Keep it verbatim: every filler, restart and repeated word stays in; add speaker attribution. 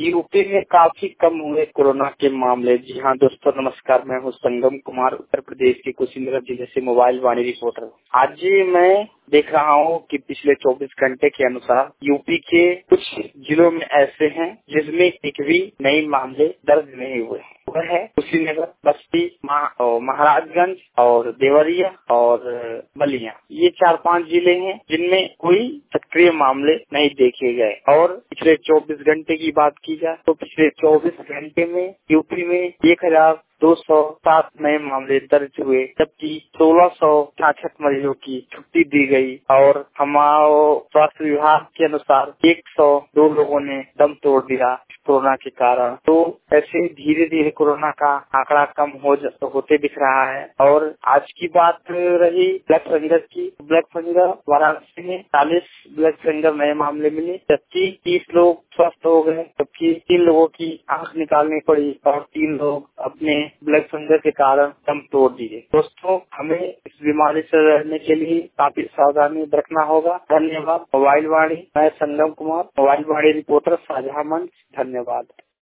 Speaker 1: UP में काफी कम हुए कोरोना के मामले। जी हाँ दोस्तों नमस्कार, मैं हूँ संगम कुमार, उत्तर प्रदेश के कुशीनगर जिले से मोबाइल वाणी रिपोर्टर। आज जी मैं देख रहा हूँ कि पिछले चौबीस घंटे के अनुसार यूपी के कुछ जिलों में ऐसे हैं जिसमें एक भी नए मामले दर्ज नहीं हुए हैं। वह है कुशीनगर, बस्ती, महाराजगंज और देवरिया और बलिया। ये चार पांच जिले हैं जिनमें कोई सक्रिय मामले नहीं देखे गए। और पिछले चौबीस घंटे की बात की जाए तो पिछले चौबीस घंटे में यूपी में एक हजार दो सौ सात नए मामले दर्ज हुए, जबकि सोलह सौ छाछठ मरीजों की छुट्टी दी गई। और हमारे स्वास्थ्य विभाग के अनुसार एक सौ दो लोगों ने दम तोड़ दिया कोरोना के कारण। तो ऐसे धीरे धीरे कोरोना का आंकड़ा कम हो होते दिख रहा है। और आज की बात रही ब्लैक फंगस की, ब्लैक फंगस वाराणसी में चालीस ब्लैक फंगस नए मामले मिले, जबकि तीस लोग स्वस्थ हो गए, जबकि तीन लोगों की आंख निकालनी पड़ी और तीन लोग अपने ब्लैक फंगस के कारण दम तोड़ दिए। दोस्तों हमें इस बीमारी से लड़ने के लिए काफी सावधानी रखना होगा। धन्यवाद। मोबाइल वाणी, मैं संगम कुमार, मोबाइल वाणी रिपोर्टर, साझा मंच। धन्यवाद।